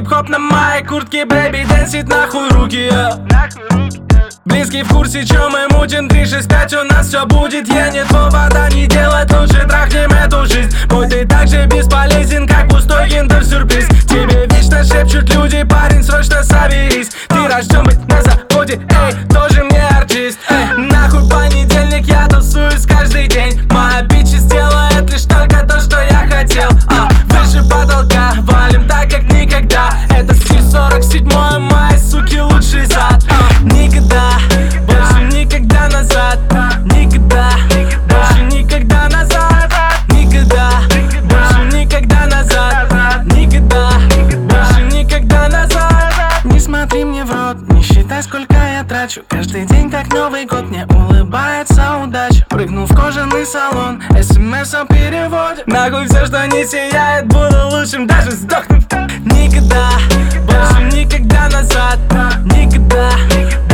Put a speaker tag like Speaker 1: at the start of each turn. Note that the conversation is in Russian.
Speaker 1: хип-хоп на моей куртке, бэйби, дэнсит нахуй руки. Близкий в курсе, чё мы мутим, 365 у нас все будет. Я не повода, не делать лучше, трахнем эту жизнь. Мой ты так же бесполезен, как пустой киндер-сюрприз. Тебе вечно шепчут люди, парень, срочно соберись. Ты рожден быть на заводе, эй, тоже мне артист. Нахуй понедельник, я тусуюсь каждый день. Моя бичи сделает лишь только то, что я хотел. Выше потолка, валим так, как никогда. Это стиль 47 мая, суки, лучший зад. Никогда, больше никогда назад. Никогда, больше никогда назад. Никогда, больше никогда назад. Никогда, больше никогда назад. Не смотри мне в рот, не считай, сколько я трачу. Каждый день как Новый год, мне улыбается удача. Прыгну в кожаный салон, смс-ом переводит. Нахуй все, что не сияет, буду лучшим, даже сдохнув. Никогда, больше никогда назад. Никогда,